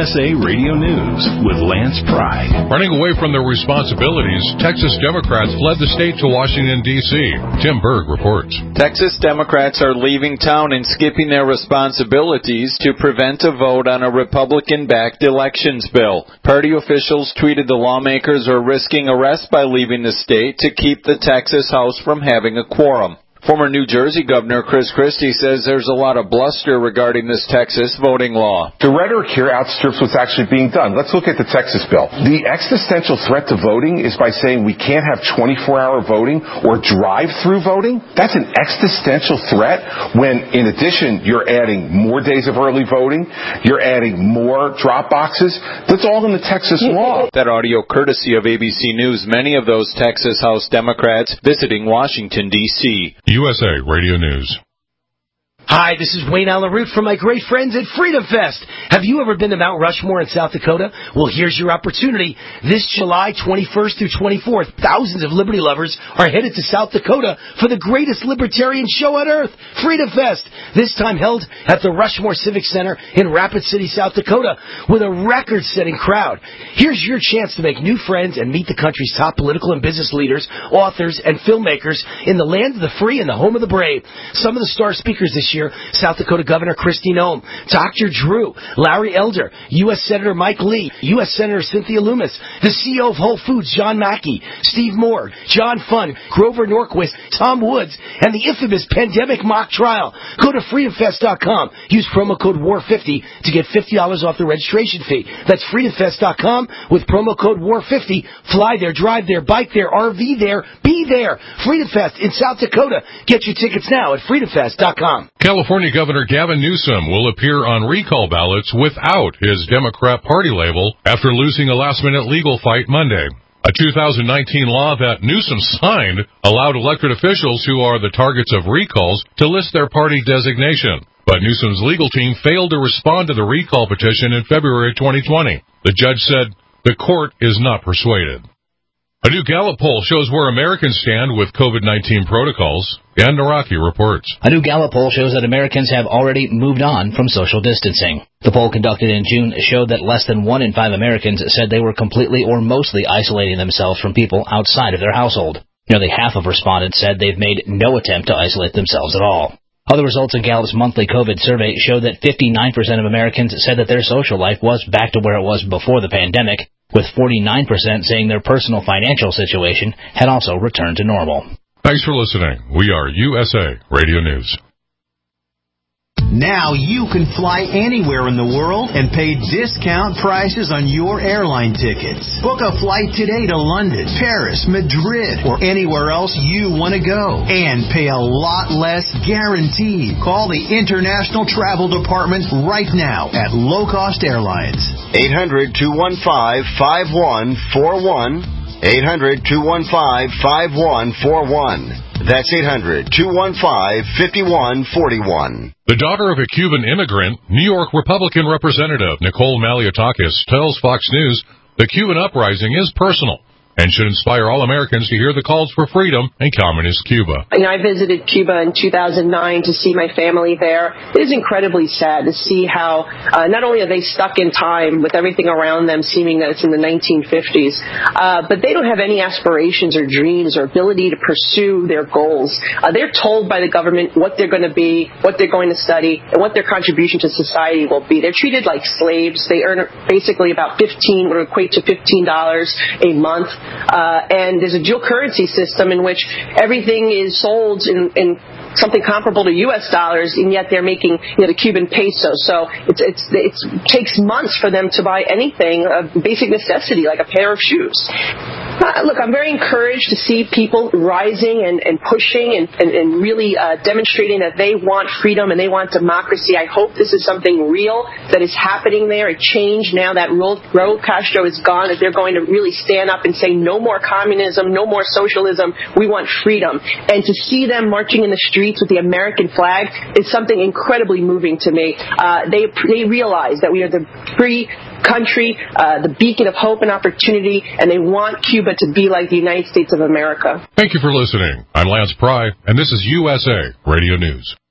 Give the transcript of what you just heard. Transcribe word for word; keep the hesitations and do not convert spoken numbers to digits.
S A Radio News with Lance Pry. Running away from their responsibilities, Texas Democrats fled the state to Washington, D C Tim Berg reports. Texas Democrats are leaving town and skipping their responsibilities to prevent a vote on a Republican-backed elections bill. Party officials tweeted the lawmakers are risking arrest by leaving the state to keep the Texas House from having a quorum. Former New Jersey Governor Chris Christie says there's a lot of bluster regarding this Texas voting law. The rhetoric here outstrips what's actually being done. Let's look at the Texas bill. The existential threat to voting is by saying we can't have twenty-four hour voting or drive-through voting. That's an existential threat when, in addition, you're adding more days of early voting, you're adding more drop boxes. That's all in the Texas law. That audio courtesy of A B C News, many of those Texas House Democrats visiting Washington, D C U S A Radio News. Hi, this is Wayne Allen Root from my great friends at Freedom Fest. Have you ever been to Mount Rushmore in South Dakota? Well, here's your opportunity. This July twenty-first through twenty-fourth, thousands of liberty lovers are headed to South Dakota for the greatest libertarian show on earth, Freedom Fest. This time held at the Rushmore Civic Center in Rapid City, South Dakota, with a record-setting crowd. Here's your chance to make new friends and meet the country's top political and business leaders, authors, and filmmakers in the land of the free and the home of the brave. Some of the star speakers this year, South Dakota Governor Kristi Noem, Doctor Drew, Larry Elder, U S Senator Mike Lee, U S Senator Cynthia Lummis, the C E O of Whole Foods, John Mackey, Steve Moore, John Funn, Grover Norquist, Tom Woods, and the infamous pandemic mock trial. Go to freedom fest dot com. Use promo code war fifty to get fifty dollars off the registration fee. That's freedom fest dot com with promo code war fifty. Fly there, drive there, bike there, R V there, be there. Freedom Fest in South Dakota. Get your tickets now at freedom fest dot com. California Governor Gavin Newsom will appear on recall ballots without his Democrat Party label after losing a last-minute legal fight Monday. A two thousand nineteen law that Newsom signed allowed elected officials who are the targets of recalls to list their party designation. But Newsom's legal team failed to respond to the recall petition in February twenty twenty. The judge said the court is not persuaded. A new Gallup poll shows where Americans stand with COVID nineteen protocols. Dan Naraki reports. A new Gallup poll shows that Americans have already moved on from social distancing. The poll conducted in June showed that less than one in five Americans said they were completely or mostly isolating themselves from people outside of their household. Nearly half of respondents said they've made no attempt to isolate themselves at all. Other results in Gallup's monthly COVID survey show that fifty-nine percent of Americans said that their social life was back to where it was before the pandemic, with forty-nine percent saying their personal financial situation had also returned to normal. Thanks for listening. We are U S A Radio News. Now you can fly anywhere in the world and pay discount prices on your airline tickets. Book a flight today to London, Paris, Madrid, or anywhere else you want to go. And pay a lot less guaranteed. Call the International Travel Department right now at Low Cost Airlines. eight hundred, two one five, five one four one. eight hundred, two one five, five one four one. That's eight hundred, two one five, five one four one. The daughter of a Cuban immigrant, New York Republican Representative Nicole Maliotakis tells Fox News the Cuban uprising is personal and should inspire all Americans to hear the calls for freedom in communist Cuba. You know, I visited Cuba in two thousand nine to see my family there. It is incredibly sad to see how uh, not only are they stuck in time with everything around them seeming that it's in the nineteen fifties, uh, but they don't have any aspirations or dreams or ability to pursue their goals. Uh, they're told by the government what they're going to be, what they're going to study, and what their contribution to society will be. They're treated like slaves. They earn basically about fifteen, what would equate to fifteen dollars a month. Uh, and there's a dual currency system in which everything is sold in, in something comparable to U S dollars, and yet they're making, you know, the Cuban peso. So it's, it's, it's, it takes months for them to buy anything, a basic necessity like a pair of shoes. Uh, look, I'm very encouraged to see people rising and, and pushing and, and, and really uh, demonstrating that they want freedom and they want democracy. I hope this is something real that is happening there, a change now that Raul Castro is gone, that they're going to really stand up and say no more communism, no more socialism, we want freedom. And to see them marching in the streets with the American flag is something incredibly moving to me. Uh, they, they realize that we are the free country, uh, the beacon of hope and opportunity, and they want Cuba to be like the United States of America. Thank you for listening. I'm Lance Pry, and this is U S A Radio News.